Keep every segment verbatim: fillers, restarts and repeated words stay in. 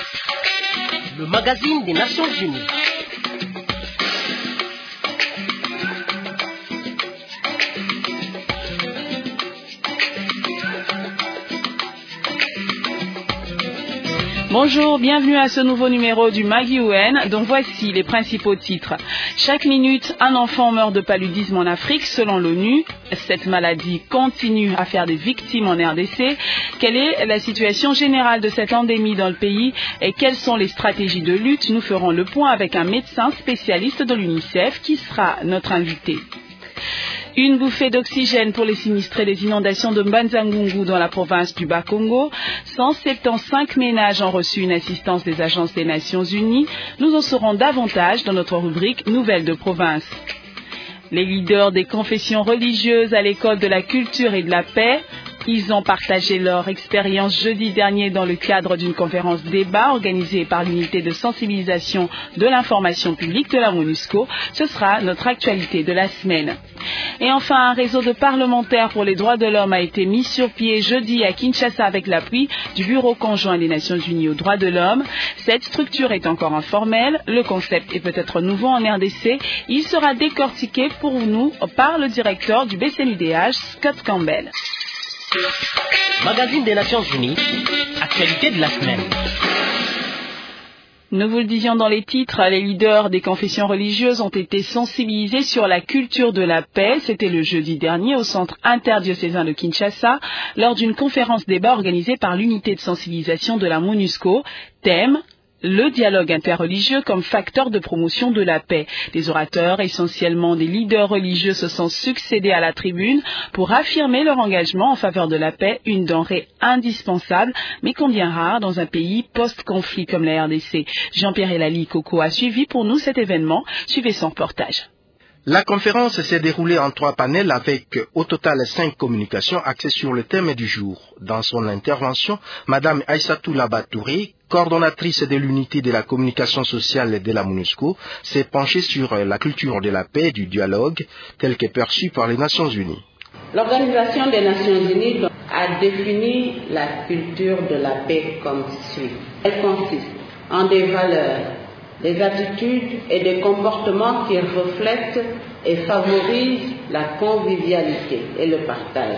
Le magazine des Nations Unies. Bonjour, bienvenue à ce nouveau numéro du Magui U N, dont voici les principaux titres. Chaque minute, un enfant meurt de paludisme en Afrique, selon l'ONU. Cette maladie continue à faire des victimes en R D C. Quelle est la situation générale de cette endémie dans le pays et quelles sont les stratégies de lutte? Nous ferons le point avec un médecin spécialiste de l'UNICEF qui sera notre invité. Une bouffée d'oxygène pour les sinistrés des inondations de Mbanza-Ngungu dans la province du Bas-Congo. cent soixante-quinze ménages ont reçu une assistance des agences des Nations Unies. Nous en saurons davantage dans notre rubrique Nouvelles de province. Les leaders des confessions religieuses à l'école de la culture et de la paix. Ils ont partagé leur expérience jeudi dernier dans le cadre d'une conférence débat organisée par l'unité de sensibilisation de l'information publique de la MONUSCO. Ce sera notre actualité de la semaine. Et enfin, un réseau de parlementaires pour les droits de l'homme a été mis sur pied jeudi à Kinshasa avec l'appui du Bureau conjoint des Nations Unies aux droits de l'homme. Cette structure est encore informelle. Le concept est peut-être nouveau en R D C. Il sera décortiqué pour nous par le directeur du B C N U D H, Scott Campbell. Magazine des Nations Unies, actualité de la semaine. Nous vous le disions dans les titres, les leaders des confessions religieuses ont été sensibilisés sur la culture de la paix. C'était le jeudi dernier au centre interdiocésain de Kinshasa lors d'une conférence débat organisée par l'unité de sensibilisation de la MONUSCO. Thème: le dialogue interreligieux comme facteur de promotion de la paix. Des orateurs, essentiellement des leaders religieux, se sont succédés à la tribune pour affirmer leur engagement en faveur de la paix, une denrée indispensable, mais combien rare dans un pays post-conflit comme la R D C. Jean-Pierre Elali Coco a suivi pour nous cet événement. Suivez son reportage. La conférence s'est déroulée en trois panels avec au total cinq communications axées sur le thème du jour. Dans son intervention, Madame Aïssatou Labatouré, coordonnatrice de l'unité de la communication sociale de la MONUSCO, s'est penchée sur la culture de la paix et du dialogue telle qu'est perçue par les Nations Unies. L'Organisation des Nations Unies a défini la culture de la paix comme suit. Elle consiste en des valeurs, des attitudes et des comportements qui reflètent et favorisent la convivialité et le partage,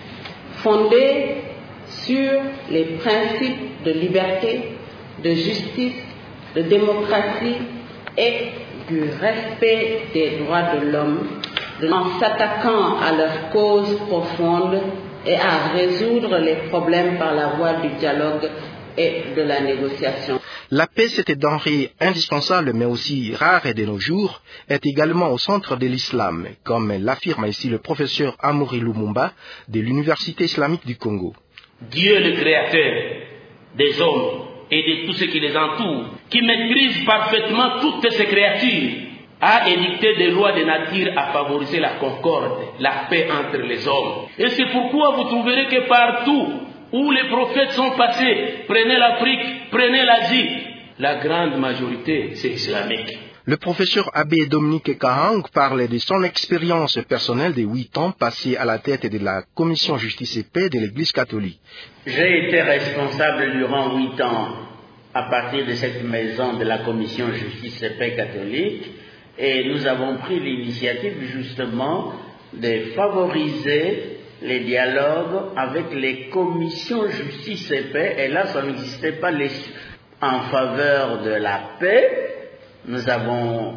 fondés sur les principes de liberté, de justice, de démocratie et du respect des droits de l'homme, en s'attaquant à leurs causes profondes et à résoudre les problèmes par la voie du dialogue et de la négociation. La paix, cette denrée indispensable mais aussi rare de nos jours, est également au centre de l'islam, comme l'affirme ici le professeur Amoury Lumumba de l'Université islamique du Congo. Dieu le créateur des hommes et de tout ce qui les entoure, qui maîtrise parfaitement toutes ces créatures, a édicté des lois de nature à favoriser la concorde, la paix entre les hommes. Et c'est pourquoi vous trouverez que partout où les prophètes sont passés, prenez l'Afrique, prenez l'Asie, la grande majorité, c'est islamique. Le professeur Abbé Dominique Kahang parle de son expérience personnelle de huit ans passée à la tête de la Commission Justice et Paix de l'Église catholique. J'ai été responsable durant huit ans à partir de cette maison de la Commission Justice et Paix catholique et nous avons pris l'initiative justement de favoriser les dialogues avec les commissions justice et paix, et là ça n'existait pas les... en faveur de la paix. Nous avons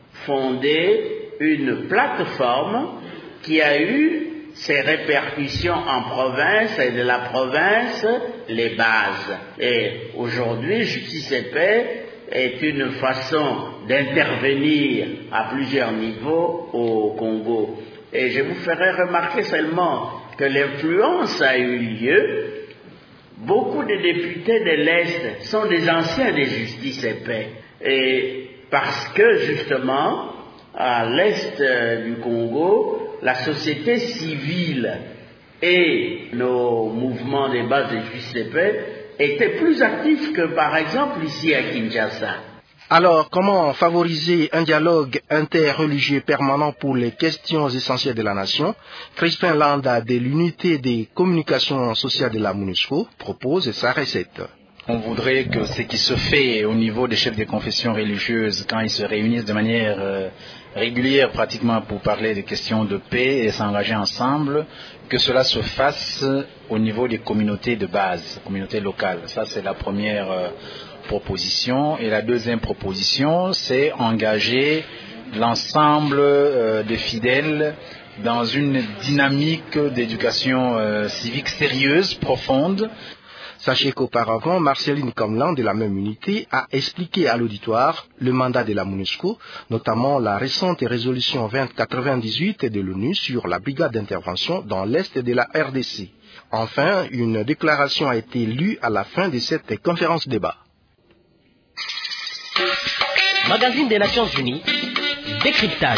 fondé une plateforme qui a eu ses répercussions en province et de la province les bases. Et aujourd'hui, Justice et Paix est une façon d'intervenir à plusieurs niveaux au Congo. Et je vous ferai remarquer seulement que l'influence a eu lieu. Beaucoup de députés de l'Est sont des anciens de Justice et Paix. Et parce que justement, à l'Est du Congo, la société civile et nos mouvements de base de Justice et Paix étaient plus actifs que par exemple ici à Kinshasa. Alors, comment favoriser un dialogue interreligieux permanent pour les questions essentielles de la nation? Crispin Landa de l'unité des communications sociales de la MONUSCO propose sa recette. On voudrait que ce qui se fait au niveau des chefs des confessions religieuses, quand ils se réunissent de manière euh, régulière pratiquement pour parler des questions de paix et s'engager ensemble, que cela se fasse au niveau des communautés de base, communautés locales. Ça, c'est la première euh, proposition. Et la deuxième proposition, c'est engager l'ensemble euh, des fidèles dans une dynamique d'éducation euh, civique sérieuse, profonde. Sachez qu'auparavant, Marceline Comlan de la même unité a expliqué à l'auditoire le mandat de la MONUSCO, notamment la récente résolution vingt quatre-vingt-dix-huit de l'ONU sur la brigade d'intervention dans l'est de la R D C. Enfin, une déclaration a été lue à la fin de cette conférence débat. Magazine des Nations Unies, décryptage.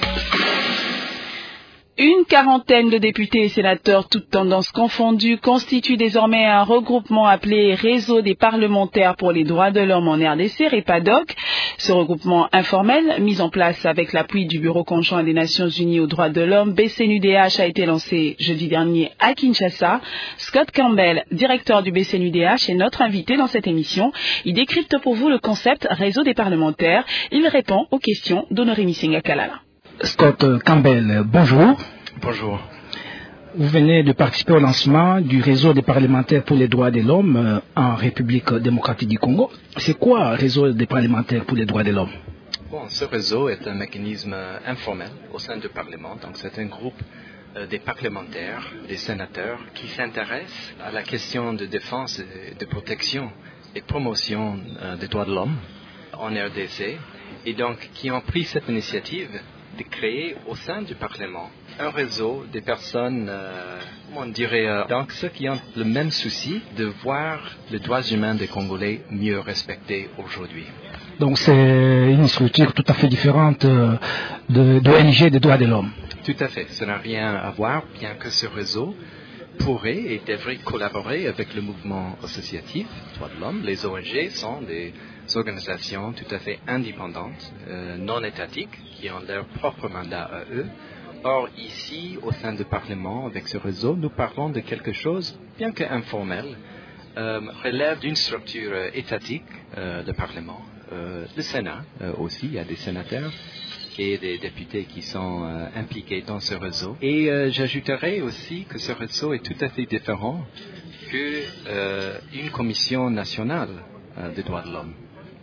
Une quarantaine de députés et sénateurs, toutes tendances confondues, constituent désormais un regroupement appelé Réseau des parlementaires pour les droits de l'homme en R D C, REPADOC. Ce regroupement informel, mis en place avec l'appui du Bureau conjoint des Nations Unies aux droits de l'homme, B C N U D H, a été lancé jeudi dernier à Kinshasa. Scott Campbell, directeur du B C N U D H, est notre invité dans cette émission. Il décrypte pour vous le concept Réseau des parlementaires. Il répond aux questions d'Honoré Misinga Kalala. Scott Campbell, bonjour. Bonjour. Vous venez de participer au lancement du réseau des parlementaires pour les droits de l'homme en République démocratique du Congo. C'est quoi réseau des parlementaires pour les droits de l'homme? Bon, ce réseau est un mécanisme informel au sein du Parlement. Donc c'est un groupe euh, des parlementaires, des sénateurs qui s'intéressent à la question de défense, et de protection et promotion euh, des droits de l'homme en R D C et donc qui ont pris cette initiative de créer au sein du Parlement un réseau des personnes, euh, on dirait, euh, donc ceux qui ont le même souci de voir les droits humains des Congolais mieux respectés aujourd'hui. Donc c'est une structure tout à fait différente de, de O N G des droits de l'homme. Tout à fait, ça n'a rien à voir, bien que ce réseau pourrait et devrait collaborer avec le mouvement associatif droits de l'homme. Les O N G sont des organisations tout à fait indépendantes, euh, non étatiques, qui ont leur propre mandat à eux. Or, ici, au sein du Parlement, avec ce réseau, nous parlons de quelque chose, bien qu'informel, euh, relève d'une structure euh, étatique, euh, de Parlement. Euh, le Sénat euh, aussi, il y a des sénateurs et des députés qui sont euh, impliqués dans ce réseau. Et euh, j'ajouterais aussi que ce réseau est tout à fait différent qu'une euh, commission nationale euh, des droits de l'homme.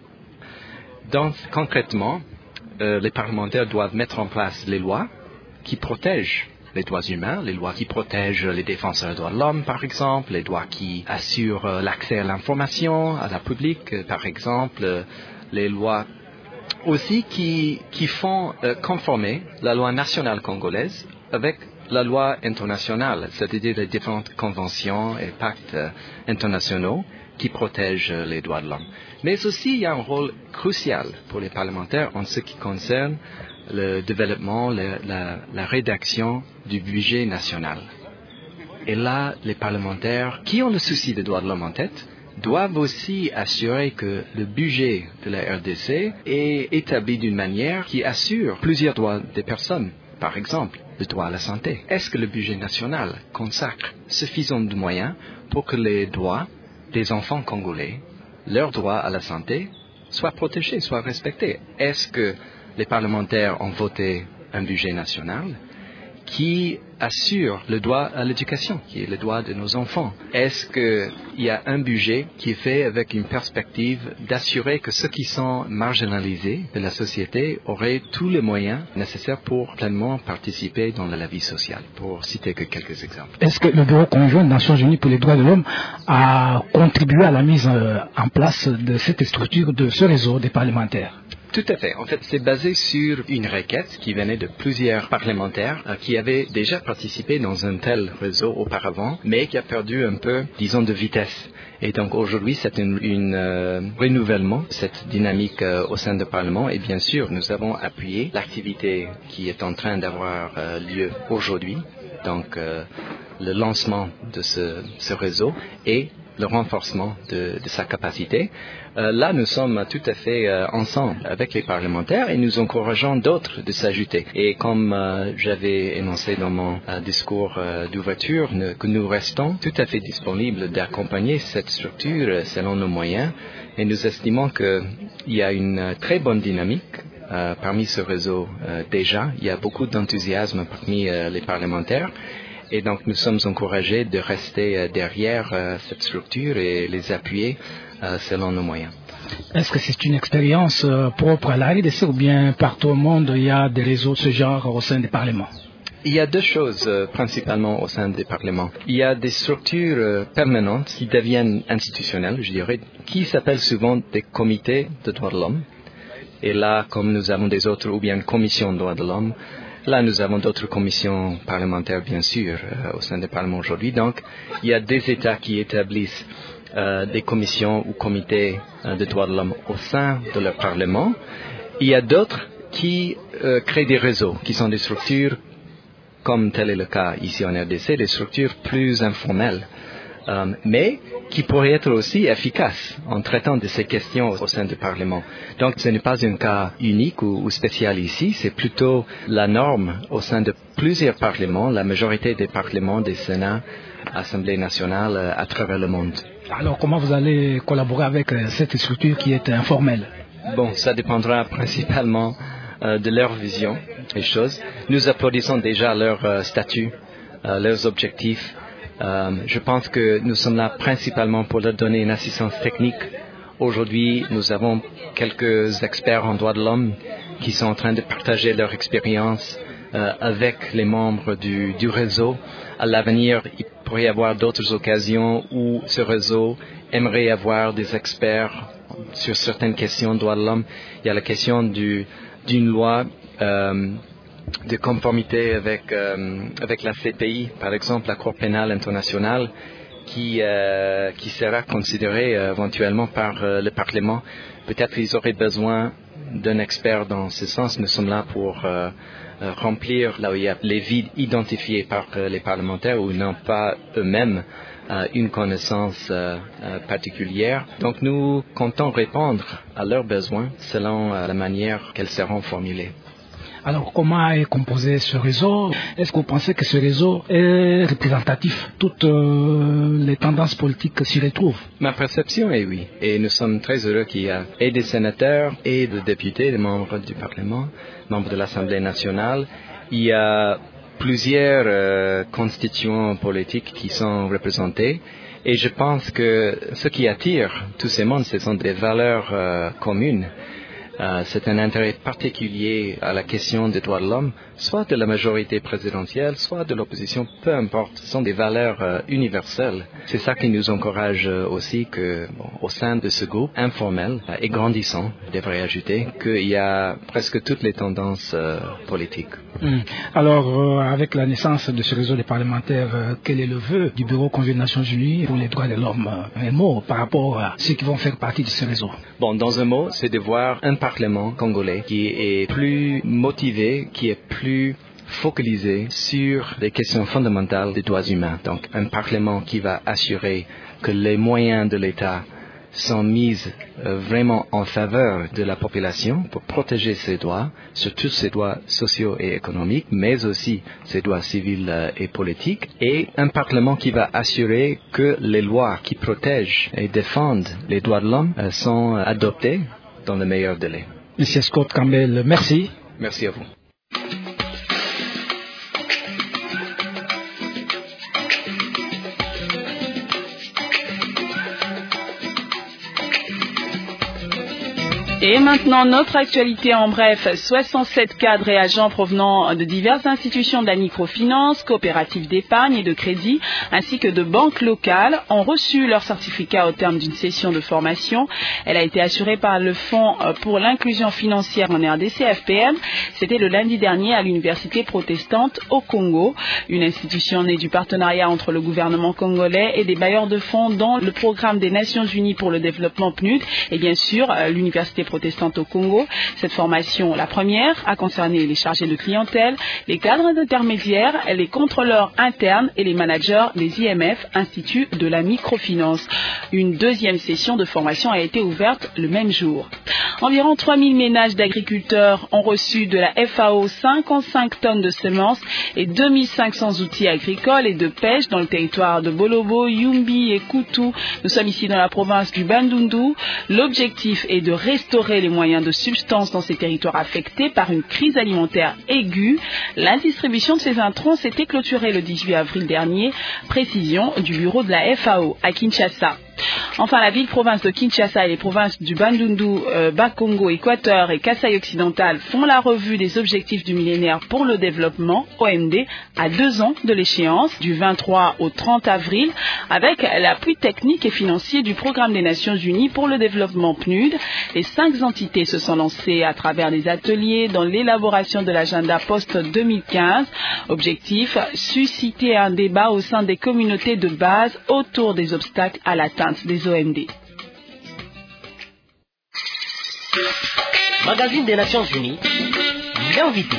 Donc, concrètement, euh, les parlementaires doivent mettre en place les lois qui protègent les droits humains, les lois qui protègent les défenseurs des droits de l'homme, par exemple, les lois qui assurent euh, l'accès à l'information, à la public, euh, par exemple, euh, les lois aussi qui, qui font euh, conformer la loi nationale congolaise avec la loi internationale, c'est-à-dire les différentes conventions et pactes euh, internationaux qui protègent euh, les droits de l'homme. Mais aussi, il y a un rôle crucial pour les parlementaires en ce qui concerne le développement, le, la, la rédaction du budget national. Et là, les parlementaires qui ont le souci des droits de l'homme en tête doivent aussi assurer que le budget de la R D C est établi d'une manière qui assure plusieurs droits des personnes. Par exemple, le droit à la santé. Est-ce que le budget national consacre suffisamment de moyens pour que les droits des enfants congolais, leurs droits à la santé, soient protégés, soient respectés? Est-ce que les parlementaires ont voté un budget national qui assure le droit à l'éducation, qui est le droit de nos enfants? Est-ce qu'il y a un budget qui est fait avec une perspective d'assurer que ceux qui sont marginalisés de la société auraient tous les moyens nécessaires pour pleinement participer dans la vie sociale, pour citer que quelques exemples? Est-ce que le Bureau conjoint des Nations Unies pour les droits de l'homme a contribué à la mise en place de cette structure, de ce réseau des parlementaires? Tout à fait. En fait, c'est basé sur une requête qui venait de plusieurs parlementaires euh, qui avaient déjà participé dans un tel réseau auparavant, mais qui a perdu un peu, disons, de vitesse. Et donc aujourd'hui, c'est un une, euh, renouvellement, cette dynamique euh, au sein du Parlement. Et bien sûr, nous avons appuyé l'activité qui est en train d'avoir euh, lieu aujourd'hui, donc euh, le lancement de ce, ce réseau et le renforcement de, de sa capacité. Euh, là, nous sommes tout à fait euh, ensemble avec les parlementaires et nous encourageons d'autres de s'ajouter. Et comme euh, j'avais énoncé dans mon euh, discours euh, d'ouverture, ne, que nous restons tout à fait disponibles d'accompagner cette structure selon nos moyens. Et nous estimons qu'il y a une très bonne dynamique euh, parmi ce réseau euh, déjà. Il y a beaucoup d'enthousiasme parmi euh, les parlementaires. Et donc, nous sommes encouragés de rester euh, derrière euh, cette structure et les appuyer euh, selon nos moyens. Est-ce que c'est une expérience euh, propre à la R D C ou bien partout au monde, il y a des réseaux de ce genre au sein des parlements? Il y a deux choses euh, principalement au sein des parlements. Il y a des structures euh, permanentes qui deviennent institutionnelles, je dirais, qui s'appellent souvent des comités de droits de l'homme. Et là, comme nous avons des autres, ou bien une commission de droits de l'homme, là nous avons d'autres commissions parlementaires, bien sûr, euh, au sein des parlements aujourd'hui. Donc, il y a des États qui établissent euh, des commissions ou comités euh, de droits de l'homme au sein de leur parlement. Il y a d'autres qui euh, créent des réseaux, qui sont des structures comme tel est le cas ici en R D C, des structures plus informelles, euh, mais qui pourraient être aussi efficaces en traitant de ces questions au sein du Parlement. Donc ce n'est pas un cas unique ou, ou spécial ici, c'est plutôt la norme au sein de plusieurs parlements, la majorité des parlements, des sénats, Assemblée nationale euh, à travers le monde. Alors comment vous allez collaborer avec euh, cette structure qui est informelle? Bon, ça dépendra principalement Euh, de leur vision des choses. Nous applaudissons déjà leur euh, statut, euh, leurs objectifs. Euh, je pense que nous sommes là principalement pour leur donner une assistance technique. Aujourd'hui, nous avons quelques experts en droits de l'homme qui sont en train de partager leur expérience euh, avec les membres du, du réseau. À l'avenir, il pourrait y avoir d'autres occasions où ce réseau aimerait avoir des experts sur certaines questions de droits de l'homme. Il y a la question du d'une loi euh, de conformité avec, euh, avec la C P I, par exemple la Cour pénale internationale, qui, euh, qui sera considérée euh, éventuellement par euh, le Parlement. Peut-être qu'ils auraient besoin d'un expert dans ce sens. Nous sommes là pour euh, euh, remplir là où il y a les vides identifiés par euh, les parlementaires ou n'ont pas eux-mêmes euh, une connaissance euh, euh, particulière. Donc nous comptons répondre à leurs besoins selon euh, la manière qu'elles seront formulées. Alors, comment est composé ce réseau? Est-ce que vous pensez que ce réseau est représentatif? Toutes euh, les tendances politiques s'y retrouvent? Ma perception est oui. Et nous sommes très heureux qu'il y ait et des sénateurs et des députés, des membres du Parlement, membres de l'Assemblée nationale. Il y a plusieurs euh, constituants politiques qui sont représentés. Et je pense que ce qui attire tous ces mondes, ce sont des valeurs euh, communes. Euh, c'est un intérêt particulier à la question des droits de l'homme, soit de la majorité présidentielle, soit de l'opposition, peu importe. Ce sont des valeurs euh, universelles. C'est ça qui nous encourage euh, aussi que, bon, au sein de ce groupe informel euh, et grandissant, je devrais ajouter, qu'il y a presque toutes les tendances euh, politiques. Mmh. Alors, euh, avec la naissance de ce réseau des parlementaires, euh, quel est le vœu du Bureau conjoint des Nations Unies pour les droits de l'homme? Un mot par rapport à ceux qui vont faire partie de ce réseau. Bon, dans un mot, c'est de voir un Parlement congolais qui est plus motivé, qui est plus focalisé sur les questions fondamentales des droits humains. Donc, un Parlement qui va assurer que les moyens de l'État sont mis euh, vraiment en faveur de la population pour protéger ses droits, surtout ses droits sociaux et économiques, mais aussi ses droits civils euh, et politiques, et un Parlement qui va assurer que les lois qui protègent et défendent les droits de l'homme euh, sont adoptées dans le meilleur délai. Monsieur Scott Campbell, merci. Merci à vous. Et maintenant, notre actualité en bref. soixante-sept cadres et agents provenant de diverses institutions de la microfinance, coopératives d'épargne et de crédit, ainsi que de banques locales, ont reçu leur certificat au terme d'une session de formation. Elle a été assurée par le Fonds pour l'inclusion financière en R D C, F P M. C'était le lundi dernier à l'Université protestante au Congo, une institution née du partenariat entre le gouvernement congolais et des bailleurs de fonds dont le programme des Nations Unies pour le développement P N U D et bien sûr l'Université protestante au Congo. Cette formation, la première, a concerné les chargés de clientèle, les cadres intermédiaires, les contrôleurs internes et les managers des I M F, Institut de la microfinance. Une deuxième session de formation a été ouverte le même jour. Environ trois mille ménages d'agriculteurs ont reçu de la F A O cinquante-cinq tonnes de semences et deux mille cinq cents outils agricoles et de pêche dans le territoire de Bolobo, Yumbi et Koutou. Nous sommes ici dans la province du Bandundu. L'objectif est de restaurer les moyens de subsistance dans ces territoires affectés par une crise alimentaire aiguë. La distribution de ces intrants s'était clôturée le dix-huit avril dernier. Précision du bureau de la F A O à Kinshasa. Enfin, la ville-province de Kinshasa et les provinces du Bandundu, euh, Bas-Congo, Équateur et Kasaï occidental font la revue des objectifs du millénaire pour le développement, O M D, à deux ans de l'échéance, du vingt-trois au trente avril, avec l'appui technique et financier du Programme des Nations Unies pour le développement P N U D. Les cinq entités se sont lancées à travers des ateliers dans l'élaboration de l'agenda post deux mille quinze. Objectif, susciter un débat au sein des communautés de base autour des obstacles à l'atteinte des O M D. Magazine des Nations Unies, l'invité.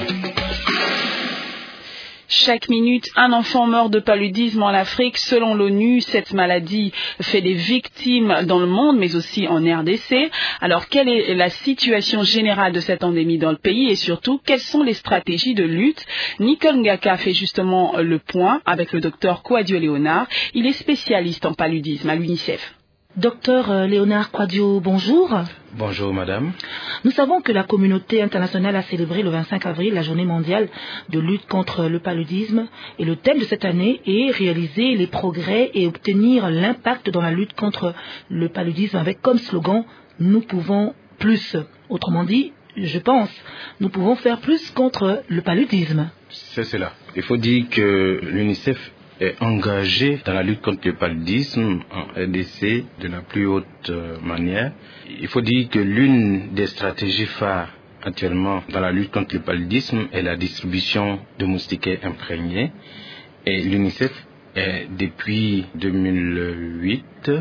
Chaque minute, un enfant meurt de paludisme en Afrique. Selon l'ONU, cette maladie fait des victimes dans le monde, mais aussi en R D C. Alors, quelle est la situation générale de cette endémie dans le pays et surtout, quelles sont les stratégies de lutte? Nicole Ngaka fait justement le point avec le docteur Kwadio Léonard. Il est spécialiste en paludisme à l'UNICEF. Docteur Léonard Kwadio, bonjour. Bonjour madame. Nous savons que la communauté internationale a célébré le vingt-cinq avril la journée mondiale de lutte contre le paludisme et le thème de cette année est réaliser les progrès et obtenir l'impact dans la lutte contre le paludisme avec comme slogan « Nous pouvons plus ». Autrement dit, je pense, nous pouvons faire plus contre le paludisme. C'est cela. Il faut dire que l'UNICEF est engagé dans la lutte contre le paludisme en R D C de la plus haute manière. Il faut dire que l'une des stratégies phares actuellement dans la lutte contre le paludisme est la distribution de moustiquaires imprégnés. Et l'UNICEF est depuis deux mille huit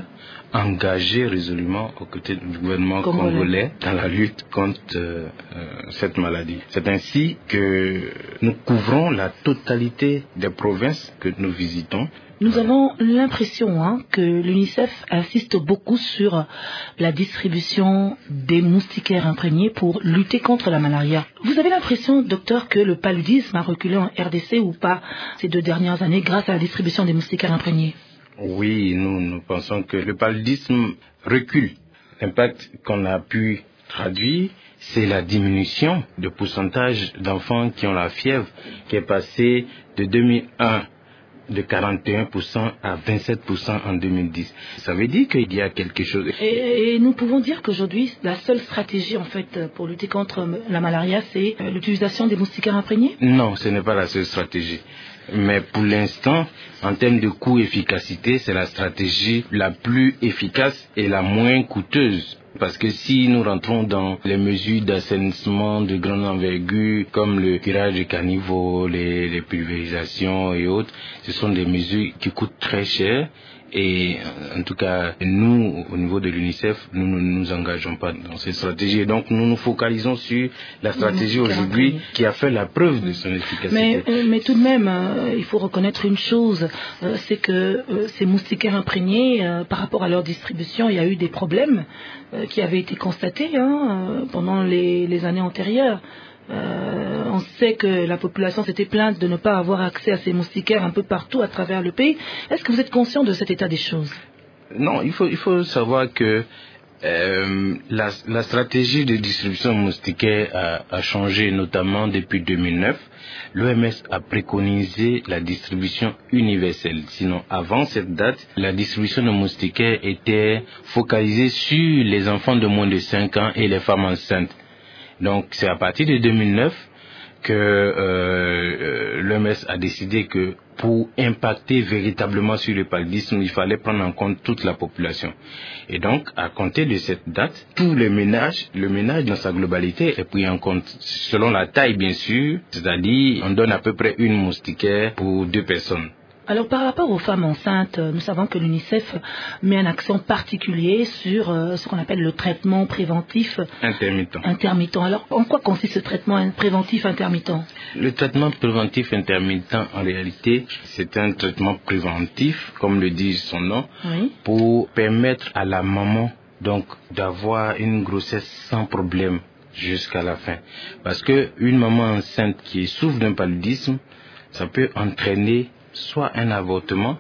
engagé résolument aux côtés du gouvernement congolais, congolais dans la lutte contre euh, cette maladie. C'est ainsi que nous couvrons la totalité des provinces que nous visitons. Nous avons l'impression hein, que l'UNICEF insiste beaucoup sur la distribution des moustiquaires imprégnés pour lutter contre la malaria. Vous avez l'impression, docteur, que le paludisme a reculé en R D C ou pas ces deux dernières années grâce à la distribution des moustiquaires imprégnés? Oui, nous, nous pensons que le paludisme recule. L'impact qu'on a pu traduire, c'est la diminution du pourcentage d'enfants qui ont la fièvre qui est passé de deux mille un de quarante et un pour cent à vingt-sept pour cent en deux mille dix. Ça veut dire qu'il y a quelque chose. Et, et nous pouvons dire qu'aujourd'hui, la seule stratégie en fait pour lutter contre la malaria, c'est l'utilisation des moustiquaires imprégnés? Non, ce n'est pas la seule stratégie. Mais pour l'instant, en termes de coût-efficacité, c'est la stratégie la plus efficace et la moins coûteuse. Parce que si nous rentrons dans les mesures d'assainissement de grande envergure, comme le curage du caniveau, les, les pulvérisations et autres, ce sont des mesures qui coûtent très cher. Et en tout cas, nous, au niveau de l'UNICEF, nous ne nous engageons pas dans cette stratégie. Et donc, nous nous focalisons sur la stratégie aujourd'hui qui a fait la preuve de son efficacité. Mais, euh, mais tout de même, euh, il faut reconnaître une chose, euh, c'est que euh, ces moustiquaires imprégnés, euh, par rapport à leur distribution, il y a eu des problèmes euh, qui avaient été constatés hein, euh, pendant les, les années antérieures. Euh, on sait que la population s'était plainte de ne pas avoir accès à ces moustiquaires un peu partout à travers le pays. Est-ce que vous êtes conscient de cet état des choses? Non, il faut, il faut savoir que euh, la, la stratégie de distribution moustiquaire a, a changé, notamment depuis deux mille neuf. L'O M S a préconisé la distribution universelle. Sinon, avant cette date, la distribution de moustiquaires était focalisée sur les enfants de moins de cinq ans et les femmes enceintes. Donc, c'est à partir de deux mille neuf que euh, l'O M S a décidé que pour impacter véritablement sur le paludisme, il fallait prendre en compte toute la population. Et donc, à compter de cette date, tous les ménages, le ménage dans sa globalité est pris en compte selon la taille, bien sûr. C'est-à-dire, on donne à peu près une moustiquaire pour deux personnes. Alors par rapport aux femmes enceintes, nous savons que l'UNICEF met un accent particulier sur euh, ce qu'on appelle le traitement préventif intermittent. intermittent. Alors en quoi consiste ce traitement préventif intermittent? Le traitement préventif intermittent, en réalité, c'est un traitement préventif, comme le dit son nom, oui. pour permettre à la maman donc d'avoir une grossesse sans problème jusqu'à la fin. Parce que une maman enceinte qui souffre d'un paludisme, ça peut entraîner soit un avortement,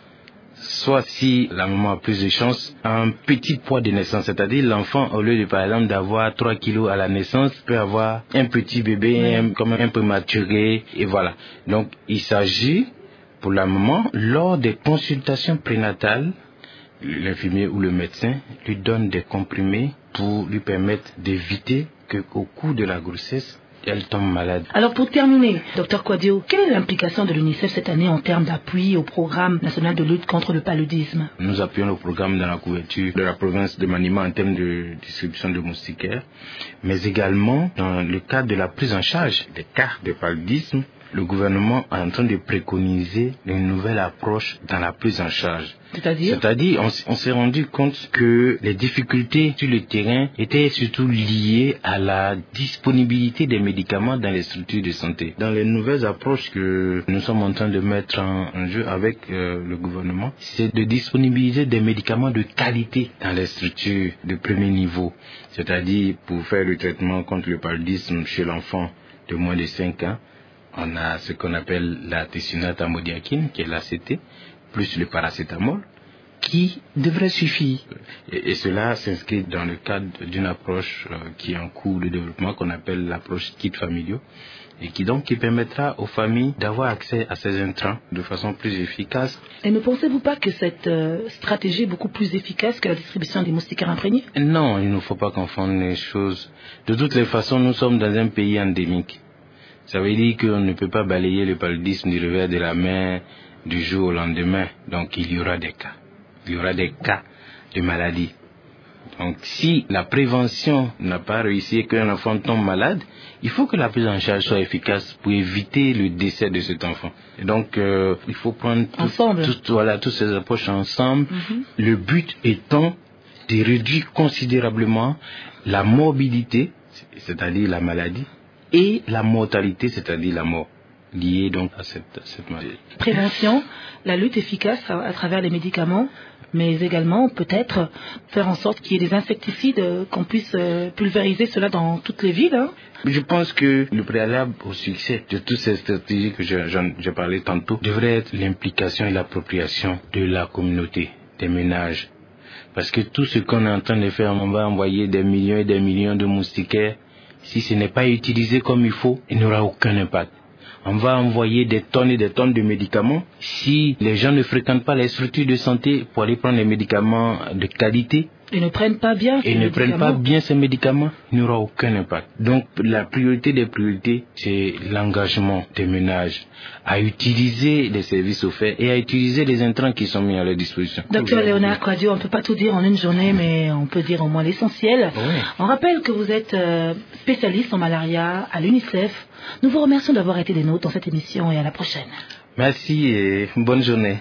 soit si la maman a plus de chances, un petit poids de naissance. C'est-à-dire l'enfant, au lieu de par exemple d'avoir trois kilos à la naissance, peut avoir un petit bébé, oui. un, comme un peu prématuré, et voilà. Donc il s'agit pour la maman, lors des consultations prénatales, l'infirmier ou le médecin lui donne des comprimés pour lui permettre d'éviter qu'au cours de la grossesse, elle tombe malade. Alors pour terminer, docteur Kouadio, quelle est l'implication de l'UNICEF cette année en termes d'appui au programme national de lutte contre le paludisme? Nous appuyons le programme dans la couverture de la province de Maniema en termes de distribution de moustiquaires, mais également dans le cadre de la prise en charge des cas de paludisme. Le gouvernement est en train de préconiser une nouvelle approche dans la prise en charge. C'est-à-dire C'est-à-dire, on, on s'est rendu compte que les difficultés sur le terrain étaient surtout liées à la disponibilité des médicaments dans les structures de santé. Dans les nouvelles approches que nous sommes en train de mettre en, en jeu avec euh, le gouvernement, c'est de disponibiliser des médicaments de qualité dans les structures de premier niveau. C'est-à-dire, pour faire le traitement contre le paludisme chez l'enfant de moins de cinq ans, on a ce qu'on appelle la tissunate amodiaquine, qui est l'A C T, plus le paracétamol, qui devrait suffire. Et, et cela s'inscrit dans le cadre d'une approche euh, qui est en cours de développement, qu'on appelle l'approche kits familiaux, et qui donc qui permettra aux familles d'avoir accès à ces intrants de façon plus efficace. Et ne pensez-vous pas que cette euh, stratégie est beaucoup plus efficace que la distribution des moustiquaires imprégnés? Non, il ne faut pas confondre les choses. De toutes les façons, nous sommes dans un pays endémique. Ça veut dire qu'on ne peut pas balayer le paludisme du revers de la main du jour au lendemain. Donc il y aura des cas. Il y aura des cas de maladie. Donc si la prévention n'a pas réussi et qu'un enfant tombe malade, il faut que la prise en charge soit efficace pour éviter le décès de cet enfant. Et donc euh, il faut prendre tout, ensemble. Tout, voilà, toutes ces approches ensemble. Mm-hmm. Le but étant de réduire considérablement la morbidité, c'est-à-dire la maladie, et la mortalité, c'est-à-dire la mort, liée donc à cette, à cette maladie. Prévention, la lutte efficace à, à travers les médicaments, mais également peut-être faire en sorte qu'il y ait des insecticides, qu'on puisse euh, pulvériser cela dans toutes les villes. Hein. Je pense que le préalable au succès de toutes ces stratégies que je, j'ai parlé tantôt devrait être l'implication et l'appropriation de la communauté, des ménages. Parce que tout ce qu'on est en train de faire, on va envoyer des millions et des millions de moustiquaires. Si ce n'est pas utilisé comme il faut, il n'y aura aucun impact. On va envoyer des tonnes et des tonnes de médicaments. Si les gens ne fréquentent pas les structures de santé pour aller prendre les médicaments de qualité, et ne prennent pas bien et ne prennent pas bien ces médicaments, il n'y aura aucun impact. Donc la priorité des priorités, c'est l'engagement des ménages à utiliser les services offerts et à utiliser les intrants qui sont mis à leur disposition. Docteur Léonard Kouadio, on ne peut pas tout dire en une journée, mais on peut dire au moins l'essentiel. Oui. On rappelle que vous êtes spécialiste en malaria à l'UNICEF. Nous vous remercions d'avoir été des nôtres dans cette émission et à la prochaine. Merci et bonne journée.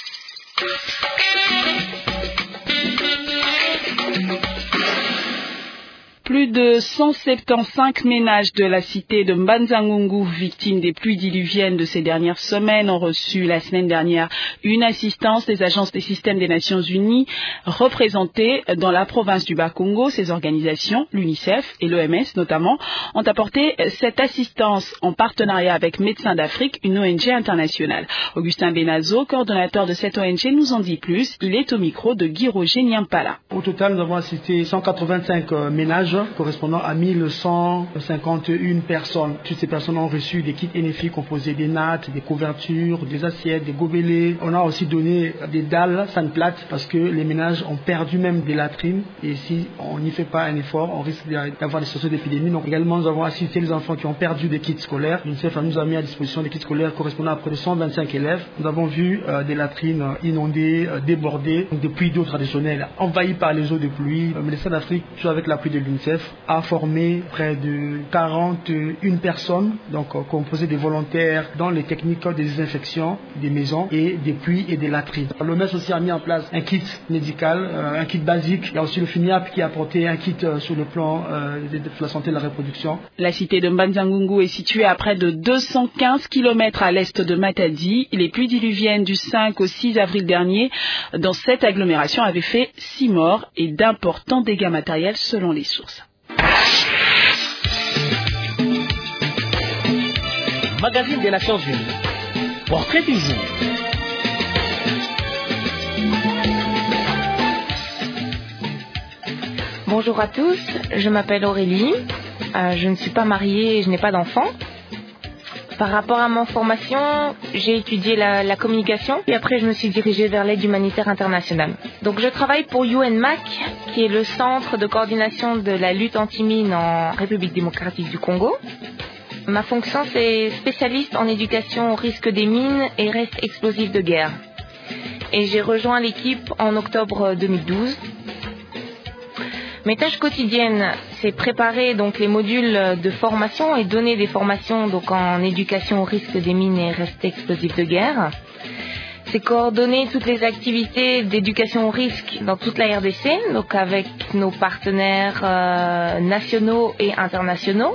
Plus de cent soixante-quinze ménages de la cité de Mbanza-Ngungu, victimes des pluies diluviennes de ces dernières semaines, ont reçu la semaine dernière une assistance des agences des systèmes des Nations Unies représentées dans la province du Bas-Congo. Ces organisations, l'UNICEF et l'O M S notamment, ont apporté cette assistance en partenariat avec Médecins d'Afrique, une O N G internationale. Augustin Benazo, coordonnateur de cette O N G, nous en dit plus. Il est au micro de Guy Roger Nyampala. Au total, nous avons assisté cent quatre-vingt-cinq ménages correspondant à mille cent cinquante et une personnes. Toutes ces personnes ont reçu des kits N F I composés des nattes, des couvertures, des assiettes, des gobelets. On a aussi donné des dalles sandplates parce que les ménages ont perdu même des latrines et si on n'y fait pas un effort, on risque d'avoir des situations d'épidémie. Donc également, nous avons assisté les enfants qui ont perdu des kits scolaires. L'UNICEF nous a mis à disposition des kits scolaires correspondant à près de cent vingt-cinq élèves. Nous avons vu euh, des latrines inondées, euh, débordées, donc des puits d'eau traditionnels envahis par les eaux de pluie. Le Médecins d'Afrique, toujours avec l'appui de l'UNICEF, l'UNICEF a formé près de quarante et une personnes, donc composées des volontaires dans les techniques de désinfection des maisons et des puits et des latrines. L'O M S aussi a mis en place un kit médical, euh, un kit basique. Il y a aussi le FINIAP qui a apporté un kit euh, sur le plan euh, de, de la santé et de la reproduction. La cité de Mbanzangungu est située à près de deux cent quinze kilomètres à l'est de Matadi. Les pluies diluviennes du cinq au six avril dernier dans cette agglomération avaient fait six morts et d'importants dégâts matériels selon les sources. Magazine des Nations Unies. Portrait du jour. Bonjour à tous, je m'appelle Aurélie, euh, je ne suis pas mariée et je n'ai pas d'enfant. Par rapport à ma formation, j'ai étudié la, la communication et après je me suis dirigée vers l'aide humanitaire internationale. Donc je travaille pour U N M A C, qui est le centre de coordination de la lutte anti-mine en République démocratique du Congo. Ma fonction, c'est spécialiste en éducation au risque des mines et restes explosifs de guerre. Et j'ai rejoint l'équipe en octobre deux mille douze. Mes tâches quotidiennes, c'est préparer donc les modules de formation et donner des formations donc en éducation au risque des mines et restes explosifs de guerre. C'est coordonner toutes les activités d'éducation au risque dans toute la R D C, donc avec nos partenaires euh, nationaux et internationaux.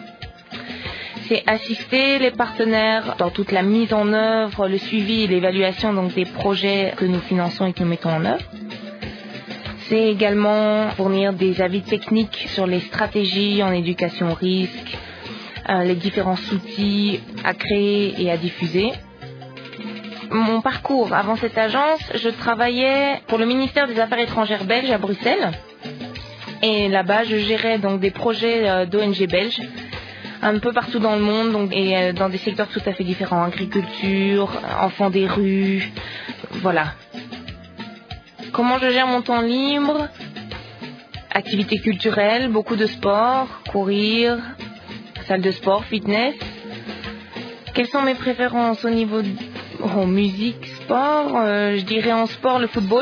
C'est assister les partenaires dans toute la mise en œuvre, le suivi et l'évaluation donc des projets que nous finançons et que nous mettons en œuvre. C'est également fournir des avis techniques sur les stratégies en éducation au risque, euh, les différents outils à créer et à diffuser. Mon parcours avant cette agence, je travaillais pour le ministère des Affaires étrangères belge à Bruxelles. Et là-bas, je gérais donc des projets d'O N G belges un peu partout dans le monde, donc, et dans des secteurs tout à fait différents, agriculture, enfants des rues, voilà. Comment je gère mon temps libre? Activités culturelles, beaucoup de sport, courir, salle de sport, fitness. Quelles sont mes préférences au niveau de oh, musique, sport? euh, Je dirais en sport le football.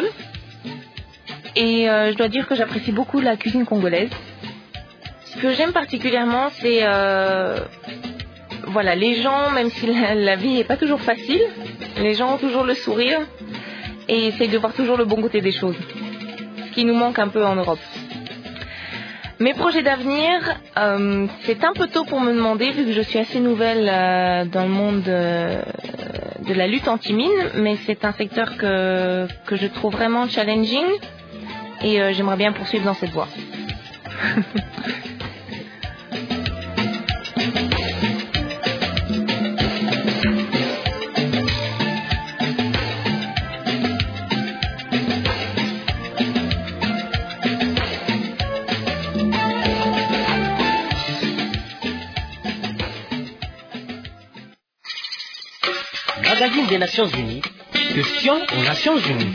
Et euh, je dois dire que j'apprécie beaucoup la cuisine congolaise. Ce que j'aime particulièrement, c'est euh, voilà, les gens, même si la, la vie n'est pas toujours facile, les gens ont toujours le sourire et essayent de voir toujours le bon côté des choses, ce qui nous manque un peu en Europe. Mes projets d'avenir, euh, c'est un peu tôt pour me demander, vu que je suis assez nouvelle euh, dans le monde de, de la lutte anti-mine, mais c'est un secteur que, que je trouve vraiment challenging et euh, j'aimerais bien poursuivre dans cette voie. Magazine des Nations Unies. Question aux Nations Unies.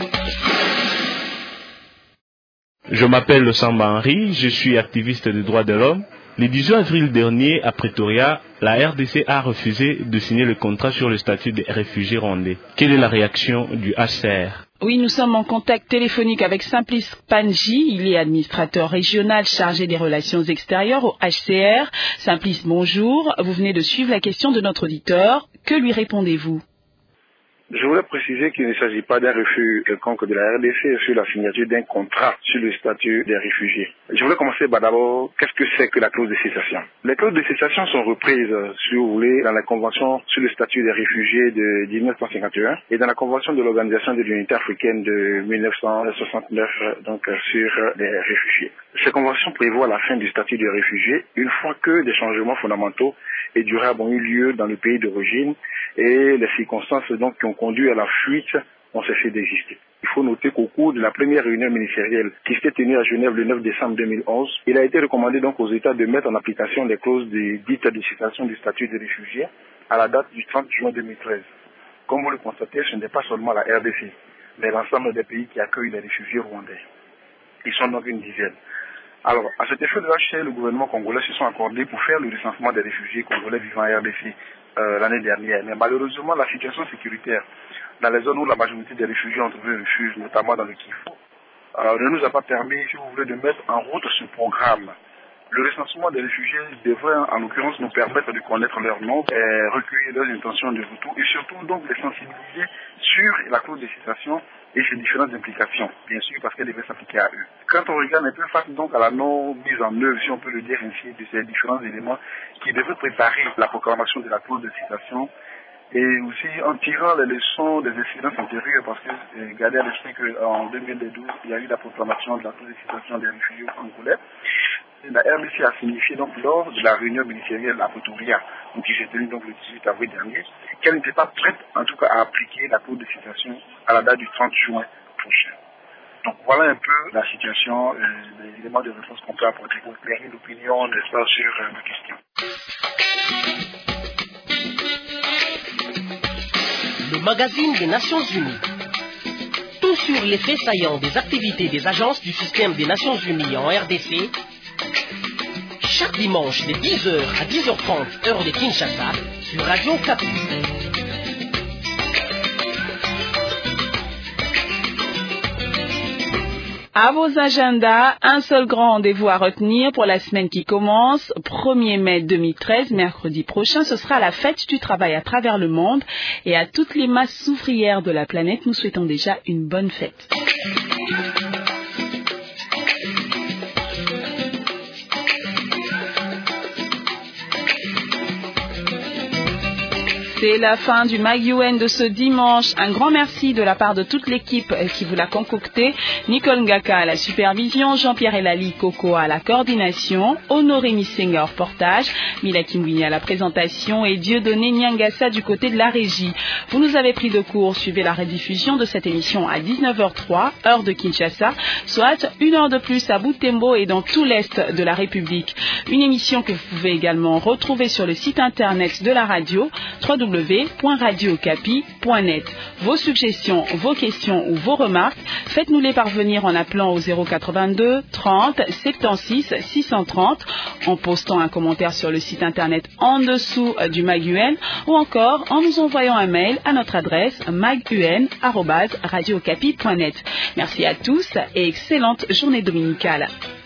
Je m'appelle Samba Henry, je suis activiste des droits de l'homme. Le dix-huit avril dernier, à Pretoria, la R D C a refusé de signer le contrat sur le statut des réfugiés rwandais. Quelle est la réaction du H C R? Oui, nous sommes en contact téléphonique avec Simplice Panji. Il est administrateur régional chargé des relations extérieures au H C R. Simplice, bonjour. Vous venez de suivre la question de notre auditeur. Que lui répondez-vous? Je voulais préciser qu'il ne s'agit pas d'un refus quelconque de la R D C sur la signature d'un contrat sur le statut des réfugiés. Je voulais commencer par d'abord, qu'est-ce que c'est que la clause de cessation? Les clauses de cessation sont reprises, si vous voulez, dans la Convention sur le statut des réfugiés de mille neuf cent cinquante et un et dans la Convention de l'Organisation de l'Unité africaine de mille neuf cent soixante-neuf, donc sur les réfugiés. Ces conventions prévoient la fin du statut des réfugiés une fois que des changements fondamentaux et durables ont eu lieu dans le pays d'origine et les circonstances donc qui ont conduit à la fuite ont cessé d'exister. Il faut noter qu'au cours de la première réunion ministérielle qui s'était tenue à Genève le neuf décembre deux mille onze, il a été recommandé donc aux États de mettre en application les clauses dites de cessation du statut de réfugié à la date du trente juin deux mille treize. Comme vous le constatez, ce n'est pas seulement la R D C, mais l'ensemble des pays qui accueillent les réfugiés rwandais. Ils sont donc une dizaine. Alors, à cet effet de H C R, le gouvernement congolais se sont accordés pour faire le recensement des réfugiés congolais vivant en R D C euh, l'année dernière. Mais malheureusement, la situation sécuritaire dans les zones où la majorité des réfugiés ont trouvé refuge, notamment dans le Kivu, euh, ne nous a pas permis, si vous voulez, de mettre en route ce programme Le recensement des réfugiés devrait en l'occurrence nous permettre de connaître leur nom, et recueillir leurs intentions de retour et surtout donc les sensibiliser sur la clause de cessation et ses différentes implications, bien sûr parce qu'elle devrait s'appliquer à eux. Quand on regarde un peu face donc à la non-mise en œuvre, si on peut le dire ainsi, de ces différents éléments qui devraient préparer la proclamation de la clause de cessation, et aussi en tirant les leçons des expériences antérieures, parce que euh, gardez à l'esprit qu'en deux mille douze, il y a eu la proclamation de la clause de cessation des réfugiés congolais. La R D C a signifié donc lors de la réunion ministérielle à Pretoria, donc qui s'est tenue donc le dix-huit avril dernier, qu'elle n'était pas prête en tout cas à appliquer la clause de cessation à la date du trente juin prochain. Donc voilà un peu la situation, euh, les éléments de réponse qu'on peut apporter pour éclairer l'opinion, n'est-ce pas, sur euh, la question. Le magazine des Nations Unies. Tout sur les faits saillants des activités des agences du système des Nations Unies en R D C. Chaque dimanche de dix heures à dix heures trente, heure de Kinshasa, sur Radio Kapi. À vos agendas, un seul grand rendez-vous à retenir pour la semaine qui commence. premier mai deux mille treize, mercredi prochain, ce sera la fête du travail à travers le monde. Et à toutes les masses ouvrières de la planète, nous souhaitons déjà une bonne fête. C'est la fin du Mag U N de ce dimanche. Un grand merci de la part de toute l'équipe qui vous l'a concocté. Nicole Ngaka à la supervision, Jean-Pierre Elali Coco à la coordination, Honoré Missenga au reportage, Mila Kimwini à la présentation et Dieudonné Nyangassa du côté de la régie. Vous nous avez pris de court. Suivez la rediffusion de cette émission à dix-neuf heures trois, heure de Kinshasa, soit une heure de plus à Butembo et dans tout l'Est de la République. Une émission que vous pouvez également retrouver sur le site internet de la radio, w w w point radio kapi point net. Vos suggestions, vos questions ou vos remarques, faites-nous les parvenir en appelant au zéro quatre-vingt-deux trente soixante-seize six cent trente, en postant un commentaire sur le site internet en dessous du Mag U N ou encore en nous envoyant un mail à notre adresse magun arobase radio kapi point net. Merci à tous et excellente journée dominicale.